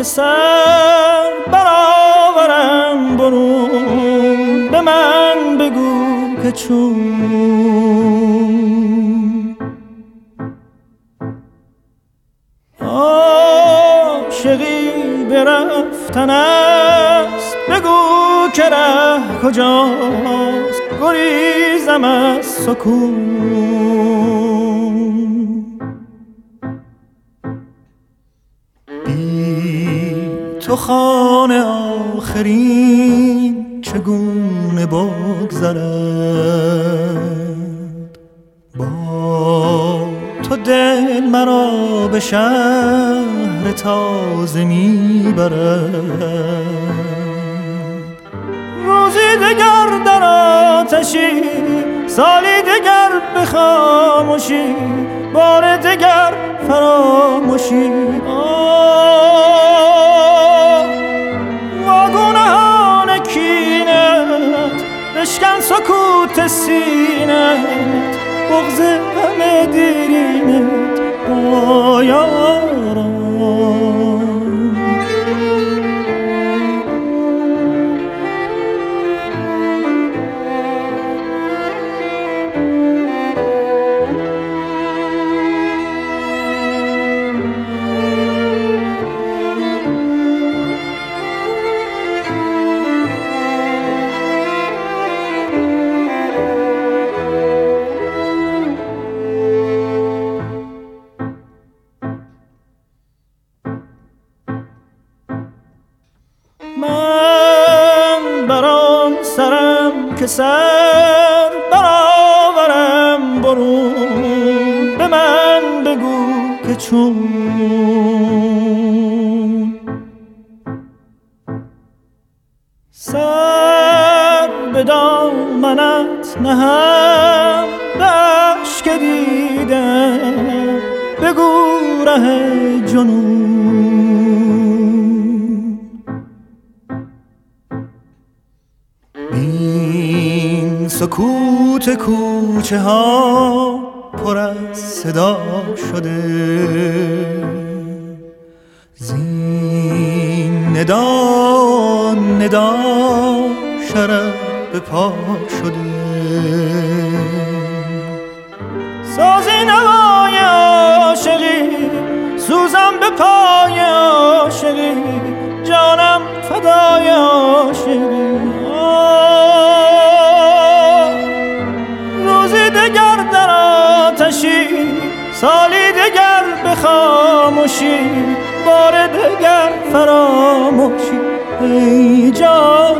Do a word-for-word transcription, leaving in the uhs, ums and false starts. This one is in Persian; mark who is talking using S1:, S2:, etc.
S1: سر برآورم برون، به من بگو که چون. عاشقی برفتن است، بگو که ره کجاست، گریزم از سکون. بی تو خانه آخرین چگونه بگذرد، با تو دل مرا به شهر تازه میبرد. روزی دگر در آتشی، سالی دگر به خاموشی، بار دگر فراموشی. آه واگونهان کینت، بشکن سکوت سینت، بغض همه دیرینت با یاران. من بران سرم که سر برآورم برون، به من بگو که چون. سر به دامنت نهم، به اشک دیدم بگو ره جنون. بین سکوت کوچه ها پر از صدا شده، زین ندا ندا شرف به پا شده. سازی نوای عاشقی، سوزم به پای عاشقی، جانم فدای عاشقی. روزی دگر در آتشی، سالی دگر به خاموشی، بار دگر فراموشی. ای جان